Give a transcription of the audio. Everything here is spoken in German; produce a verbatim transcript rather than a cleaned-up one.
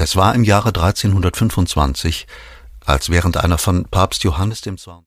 Es war im Jahre dreizehnhundertfünfundzwanzig, als während einer von Papst Johannes dem Zweiten